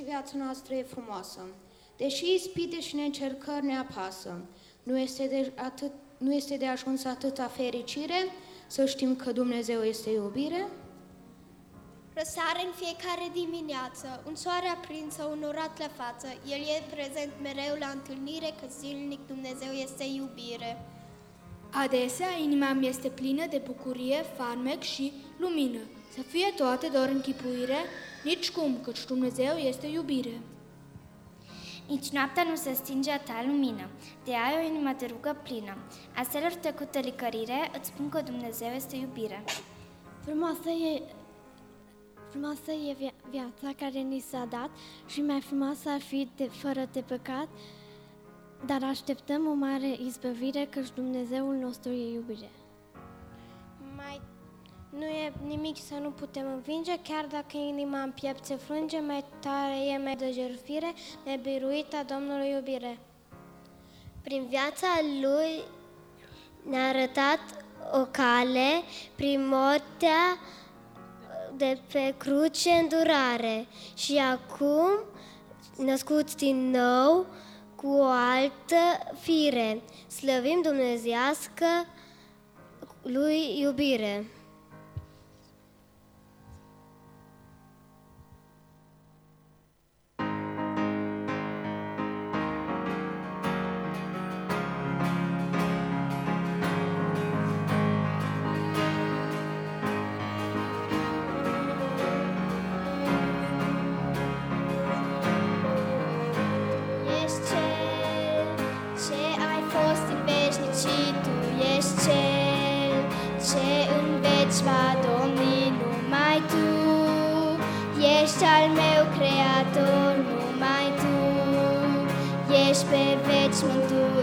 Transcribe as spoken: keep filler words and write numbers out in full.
viața noastră e frumoasă. Deși ispite și neîncercări ne apasă, nu este de, atât, nu este de ajuns atâta fericire să știm că Dumnezeu este iubire? Răsare în fiecare dimineață, un soare aprins sau un orat la față. El e prezent mereu la întâlnire, că zilnic Dumnezeu este iubire. Adesea inima mi este plină de bucurie, farmec și lumină. Să fie toate doar închipuire, nici cum, căci Dumnezeu este iubire. Nici noaptea nu se stinge a ta lumină, de ai o inimă de rugă plină. A stelor tăcută licărire, îți spun că Dumnezeu este iubire. Frumoasă e, frumoasă e via- viața care ni s-a dat și mai frumoasă ar fi de, fără de păcat, dar așteptăm o mare izbăvire, căci Dumnezeul nostru e iubire. Mai nu e nimic să nu putem învinge, chiar dacă inima în piept se frânge, mai tare e, mai de jertfire, mai biruită Domnului iubire. Prin viața Lui ne-a arătat o cale, prin moartea de pe cruce îndurare și acum, născuți din nou, cu o altă fire, slăvim dumnezeiască Lui iubire. Ești al meu creator, numai Tu, ești pe veci mântuitor.